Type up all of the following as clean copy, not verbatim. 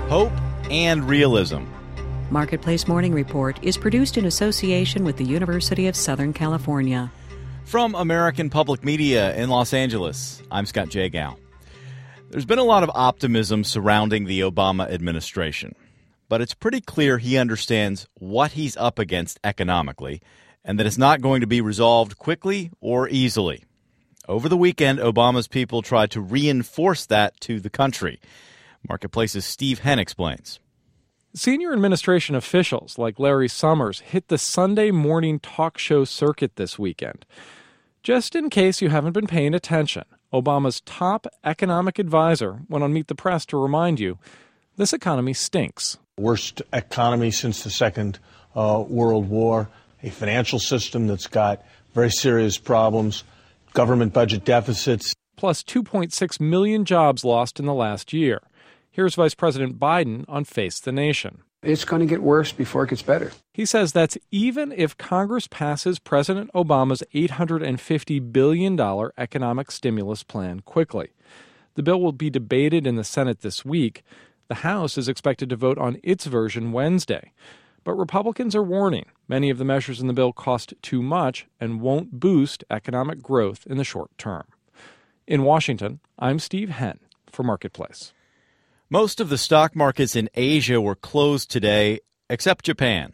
hope and realism. Marketplace Morning Report is produced in association with the University of Southern California. From American Public Media in Los Angeles, I'm Scott Jagow. There's been a lot of optimism surrounding the Obama administration, but it's pretty clear he understands what he's up against economically and that it's not going to be resolved quickly or easily. Over the weekend, Obama's people tried to reinforce that to the country. Marketplace's Steve Henn explains. Senior administration officials like Larry Summers hit the Sunday morning talk show circuit this weekend. Just in case you haven't been paying attention, Obama's top economic advisor went on Meet the Press to remind you this economy stinks. Worst economy since the Second World War, a financial system that's got very serious problems, government budget deficits. Plus 2.6 million jobs lost in the last year. Here's Vice President Biden on Face the Nation. It's going to get worse before it gets better. He says that's even if Congress passes President Obama's $850 billion economic stimulus plan quickly. The bill will be debated in the Senate this week. The House is expected to vote on its version Wednesday. But Republicans are warning many of the measures in the bill cost too much and won't boost economic growth in the short term. In Washington, I'm Steve Henn for Marketplace. Most of the stock markets in Asia were closed today, except Japan.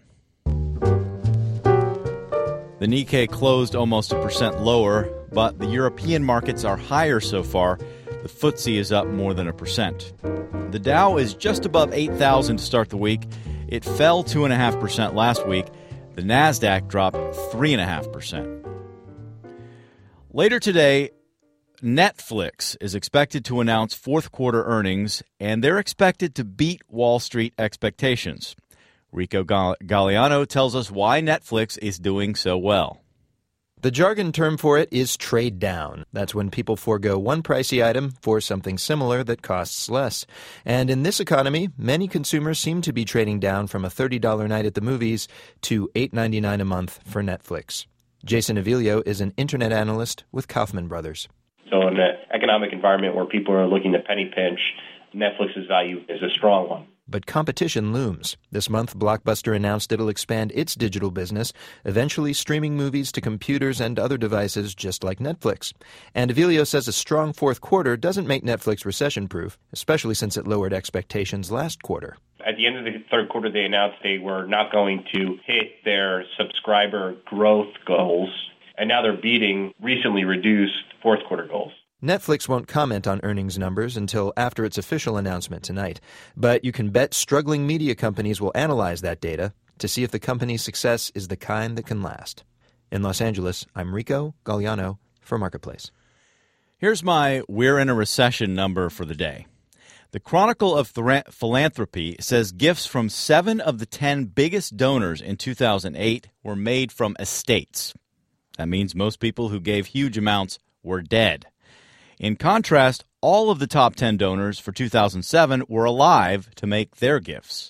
The Nikkei closed almost 1% lower, but the European markets are higher so far. The FTSE is up more than 1%. The Dow is just above 8,000 to start the week. It fell 2.5% last week. The Nasdaq dropped 3.5%. Later today, Netflix is expected to announce fourth quarter earnings, and they're expected to beat Wall Street expectations. Rico Galliano tells us why Netflix is doing so well. The jargon term for it is trade down. That's when people forego one pricey item for something similar that costs less. And in this economy, many consumers seem to be trading down from a $30 night at the movies to $8.99 a month for Netflix. Jason Avilio is an internet analyst with Kaufman Brothers. So in an economic environment where people are looking to penny pinch, Netflix's value is a strong one. But competition looms. This month, Blockbuster announced it'll expand its digital business, eventually streaming movies to computers and other devices just like Netflix. And Avilio says a strong fourth quarter doesn't make Netflix recession-proof, especially since it lowered expectations last quarter. At the end of the third quarter, they announced they were not going to hit their subscriber growth goals, and now they're beating recently reduced fourth quarter goals. Netflix won't comment on earnings numbers until after its official announcement tonight. But you can bet struggling media companies will analyze that data to see if the company's success is the kind that can last. In Los Angeles, I'm Rico Galliano for Marketplace. Here's my We're in a Recession number for the day. The Chronicle of Philanthropy says gifts from 7 of the 10 biggest donors in 2008 were made from estates. That means most people who gave huge amounts were dead. In contrast, all of the top 10 donors for 2007 were alive to make their gifts.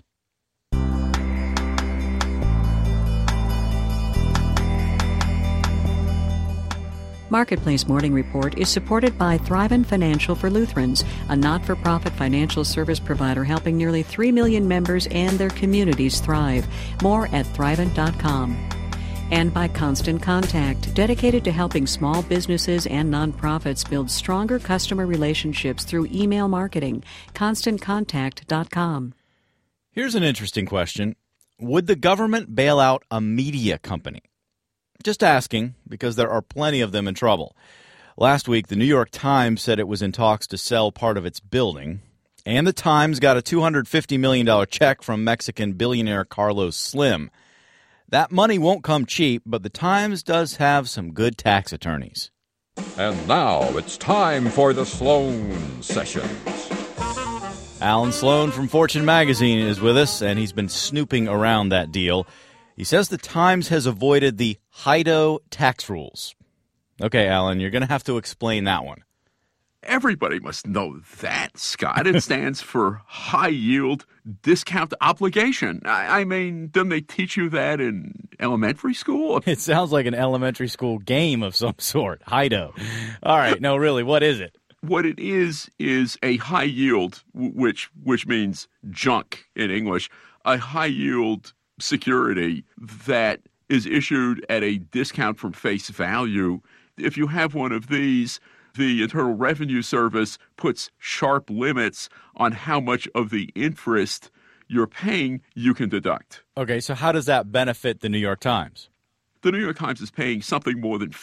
Marketplace Morning Report is supported by Thrivent Financial for Lutherans, a not-for-profit financial service provider helping nearly 3 million members and their communities thrive. More at Thrivent.com. And by Constant Contact, dedicated to helping small businesses and nonprofits build stronger customer relationships through email marketing. ConstantContact.com. Here's an interesting question. Would the government bail out a media company? Just asking, because there are plenty of them in trouble. Last week, the New York Times said it was in talks to sell part of its building. And the Times got a $250 million check from Mexican billionaire Carlos Slim. That money won't come cheap, but the Times does have some good tax attorneys. And now it's time for the Sloan Sessions. Alan Sloan from Fortune Magazine is with us, and he's been snooping around that deal. He says the Times has avoided the HIDO tax rules. Okay, Alan, you're going to have to explain that one. Everybody must know that, Scott. It stands for High Yield Discount Obligation. I mean, didn't they teach you that in elementary school? It sounds like an elementary school game of some sort. HIDO. All right. No, really, what is it? What it is a high yield, which means junk in English, a high yield security that is issued at a discount from face value. If you have one of these, the Internal Revenue Service puts sharp limits on how much of the interest you're paying you can deduct. Okay, so how does that benefit the New York Times? The New York Times is paying something more than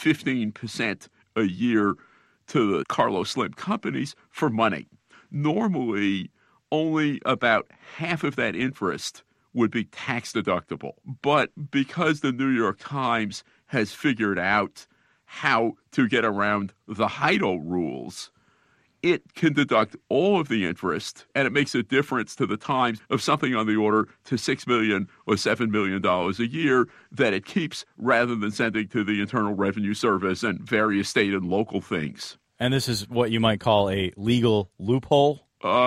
15% a year to the Carlos Slim companies for money. Normally, only about half of that interest would be tax deductible. But because the New York Times has figured out how to get around the HIDO rules, it can deduct all of the interest, and it makes a difference to the Times of something on the order to $6 million or $7 million a year that it keeps rather than sending to the Internal Revenue Service and various state and local things. And this is what you might call a legal loophole?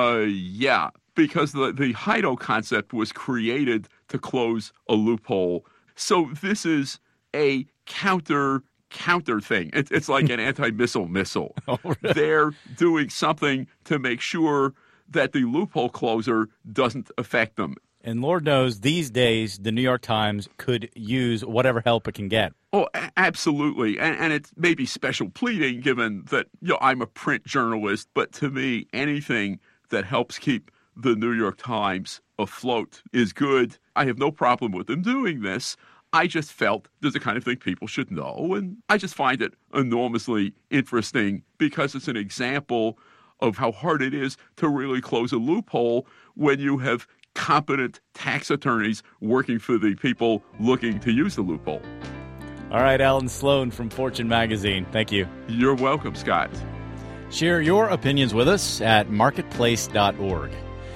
Yeah, because the HIDO concept was created to close a loophole. So this is a counter thing. It's like an anti-missile missile. Oh, really? They're doing something to make sure that the loophole closer doesn't affect them. And Lord knows these days the New York Times could use whatever help it can get. Oh, absolutely. And it's maybe special pleading given that I'm a print journalist, but to me, anything that helps keep the New York Times afloat is good. I have no problem with them doing this. I just felt there's the kind of thing people should know, and I just find it enormously interesting because it's an example of how hard it is to really close a loophole when you have competent tax attorneys working for the people looking to use the loophole. All right, Alan Sloan from Fortune Magazine. Thank you. You're welcome, Scott. Share your opinions with us at marketplace.org.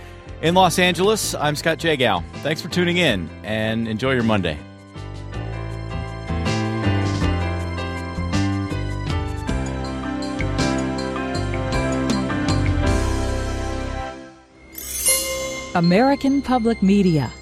In Los Angeles, I'm Scott Jagow. Thanks for tuning in, and enjoy your Monday. American Public Media